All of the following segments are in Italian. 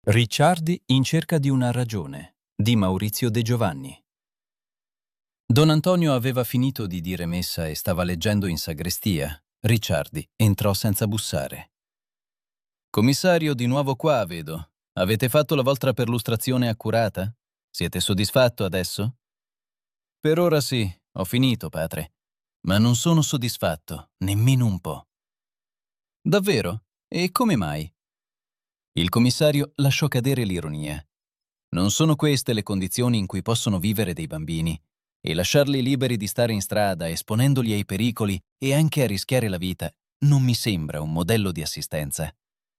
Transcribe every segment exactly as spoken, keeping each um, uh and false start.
Ricciardi in cerca di una ragione, di Maurizio De Giovanni. Don Antonio aveva finito di dire messa e stava leggendo in sagrestia. Ricciardi entrò senza bussare. «Commissario, di nuovo qua, vedo. Avete fatto la vostra perlustrazione accurata? Siete soddisfatto adesso?» «Per ora sì, ho finito, padre. Ma non sono soddisfatto, nemmeno un po'». «Davvero? E come mai?» Il commissario lasciò cadere l'ironia. «Non sono queste le condizioni in cui possono vivere dei bambini, e lasciarli liberi di stare in strada, esponendoli ai pericoli e anche a rischiare la vita, non mi sembra un modello di assistenza».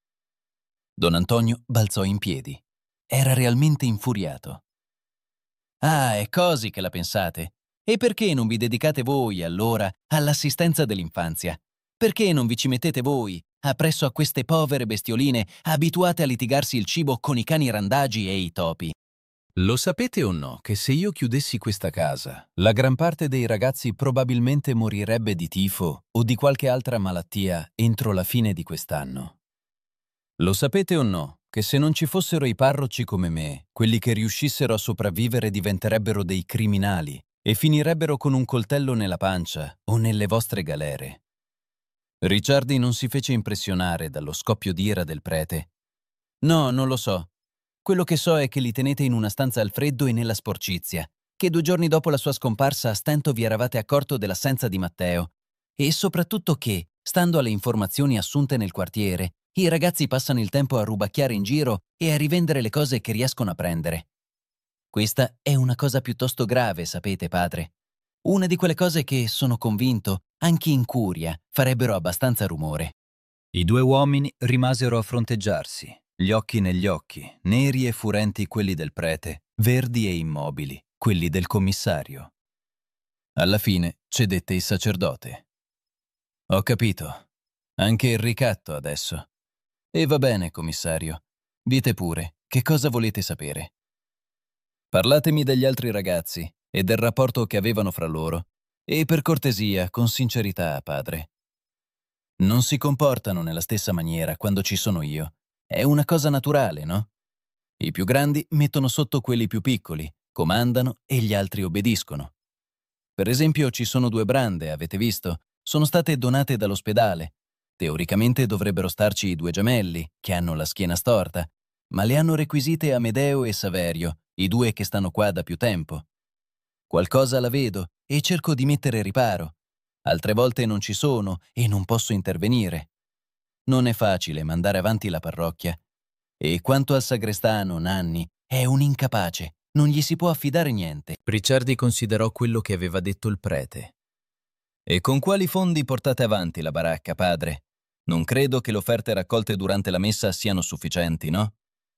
Don Antonio balzò in piedi. Era realmente infuriato. «Ah, è così che la pensate? E perché non vi dedicate voi, allora, all'assistenza dell'infanzia? Perché non vi ci mettete voi, appresso a queste povere bestioline abituate a litigarsi il cibo con i cani randagi e i topi?» Lo sapete o no che se io chiudessi questa casa, la gran parte dei ragazzi probabilmente morirebbe di tifo o di qualche altra malattia entro la fine di quest'anno? Lo sapete o no che se non ci fossero i parroci come me, quelli che riuscissero a sopravvivere diventerebbero dei criminali e finirebbero con un coltello nella pancia o nelle vostre galere? Ricciardi non si fece impressionare dallo scoppio d'ira del prete. «No, non lo so. Quello che so è che li tenete in una stanza al freddo e nella sporcizia, che due giorni dopo la sua scomparsa a stento vi eravate accorto dell'assenza di Matteo, e soprattutto che, stando alle informazioni assunte nel quartiere, i ragazzi passano il tempo a rubacchiare in giro e a rivendere le cose che riescono a prendere. Questa è una cosa piuttosto grave, sapete, padre. Una di quelle cose che, sono convinto, anche in curia, farebbero abbastanza rumore». I due uomini rimasero a fronteggiarsi, gli occhi negli occhi, neri e furenti quelli del prete, verdi e immobili quelli del commissario. Alla fine cedette il sacerdote. «Ho capito. Anche il ricatto adesso. E va bene, commissario. Dite pure, che cosa volete sapere?» «Parlatemi degli altri ragazzi e del rapporto che avevano fra loro. E per cortesia, con sincerità, padre. Non si comportano nella stessa maniera quando ci sono io. È una cosa naturale, no? I più grandi mettono sotto quelli più piccoli, comandano e gli altri obbediscono. Per esempio ci sono due brande, avete visto? Sono state donate dall'ospedale. Teoricamente dovrebbero starci i due gemelli, che hanno la schiena storta, ma le hanno requisite Amedeo e Saverio, i due che stanno qua da più tempo. Qualcosa la vedo e cerco di mettere riparo. Altre volte non ci sono e non posso intervenire. Non è facile mandare avanti la parrocchia. E quanto al sagrestano, Nanni, è un incapace, non gli si può affidare niente». Ricciardi considerò quello che aveva detto il prete. «E con quali fondi portate avanti la baracca, padre? Non credo che le offerte raccolte durante la messa siano sufficienti, no?»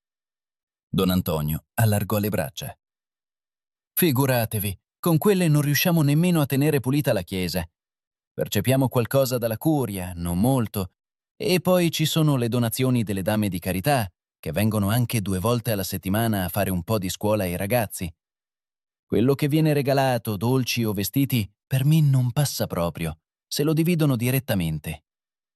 Don Antonio allargò le braccia. «Figuratevi, con quelle non riusciamo nemmeno a tenere pulita la chiesa. Percepiamo qualcosa dalla curia, non molto, e poi ci sono le donazioni delle dame di carità, che vengono anche due volte alla settimana a fare un po' di scuola ai ragazzi. Quello che viene regalato, dolci o vestiti, per me non passa proprio, se lo dividono direttamente».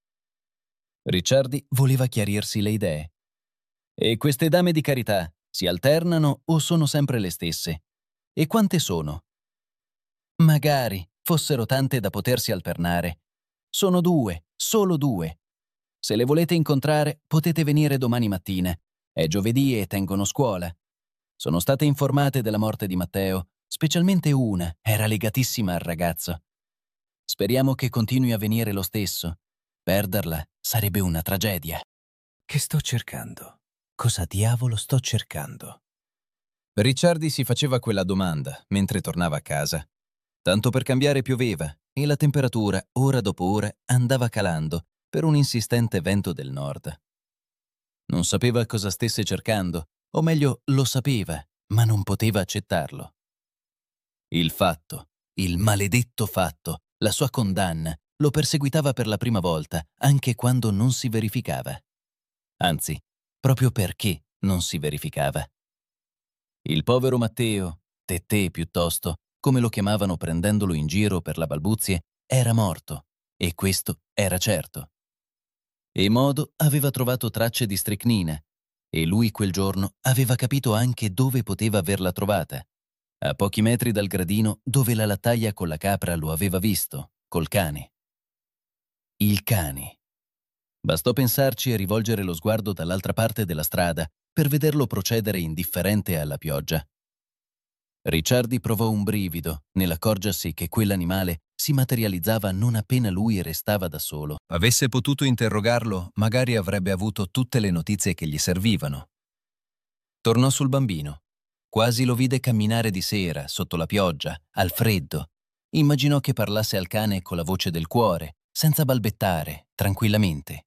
Ricciardi voleva chiarirsi le idee. «E queste dame di carità si alternano o sono sempre le stesse? E quante sono?» «Magari fossero tante da potersi alternare. Sono due, solo due. Se le volete incontrare, potete venire domani mattina. È giovedì e tengono scuola. Sono state informate della morte di Matteo, specialmente una, era legatissima al ragazzo. Speriamo che continui a venire lo stesso. Perderla sarebbe una tragedia». «Che sto cercando? Cosa diavolo sto cercando?» Ricciardi si faceva quella domanda mentre tornava a casa. Tanto per cambiare pioveva e la temperatura, ora dopo ora, andava calando per un insistente vento del nord. Non sapeva cosa stesse cercando, o meglio, lo sapeva, ma non poteva accettarlo. Il fatto, il maledetto fatto, la sua condanna, lo perseguitava per la prima volta, anche quando non si verificava. Anzi, proprio perché non si verificava. Il povero Matteo, Tettè piuttosto, come lo chiamavano prendendolo in giro per la balbuzie, era morto, e questo era certo. E Modo aveva trovato tracce di stricnina, E lui quel giorno aveva capito anche dove poteva averla trovata. A pochi metri dal gradino dove la lattaia con la capra lo aveva visto, col cane. Il cane. Bastò pensarci e rivolgere lo sguardo dall'altra parte della strada per vederlo procedere indifferente alla pioggia. Ricciardi provò un brivido nell'accorgersi che quell'animale si materializzava non appena lui restava da solo. Avesse potuto interrogarlo, magari avrebbe avuto tutte le notizie che gli servivano. Tornò sul bambino. Quasi lo vide camminare di sera, sotto la pioggia, al freddo. Immaginò che parlasse al cane con la voce del cuore, senza balbettare, tranquillamente.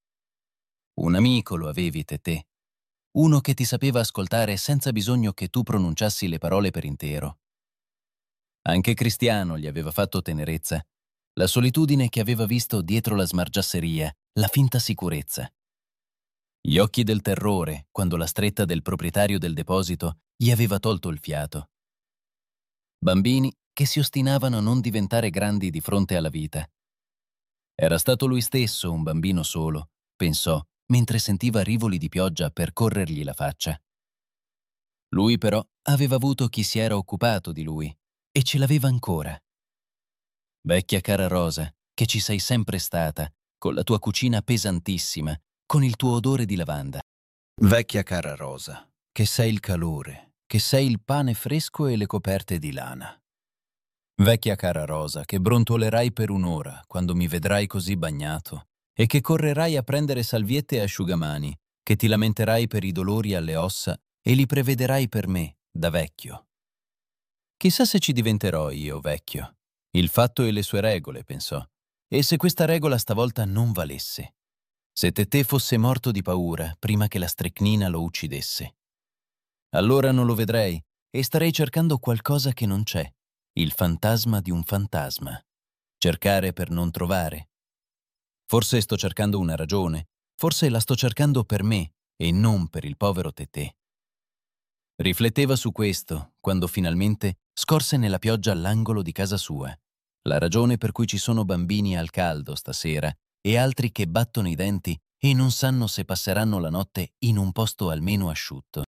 Un amico lo avevi, Tetè. Uno che ti sapeva ascoltare senza bisogno che tu pronunciassi le parole per intero. Anche Cristiano gli aveva fatto tenerezza, la solitudine che aveva visto dietro la smargiasseria, la finta sicurezza. Gli occhi del terrore, quando la stretta del proprietario del deposito gli aveva tolto il fiato. Bambini che si ostinavano a non diventare grandi di fronte alla vita. Era stato lui stesso un bambino solo, pensò, mentre sentiva rivoli di pioggia percorrergli la faccia. Lui però aveva avuto chi si era occupato di lui e ce l'aveva ancora. Vecchia cara Rosa, che ci sei sempre stata, con la tua cucina pesantissima, con il tuo odore di lavanda. Vecchia cara Rosa, che sei il calore, che sei il pane fresco e le coperte di lana. Vecchia cara Rosa, che brontolerai per un'ora quando mi vedrai così bagnato e che correrai a prendere salviette e asciugamani, che ti lamenterai per i dolori alle ossa e li prevederai per me, da vecchio. Chissà se ci diventerò io vecchio. Il fatto e le sue regole, pensò. E se questa regola stavolta non valesse? Se Tetè fosse morto di paura prima che la stricnina lo uccidesse. Allora non lo vedrei e starei cercando qualcosa che non c'è, il fantasma di un fantasma. Cercare per non trovare. Forse sto cercando una ragione, forse la sto cercando per me e non per il povero Tetè. Rifletteva su questo quando finalmente scorse nella pioggia all'angolo di casa sua, la ragione per cui ci sono bambini al caldo stasera e altri che battono i denti e non sanno se passeranno la notte in un posto almeno asciutto.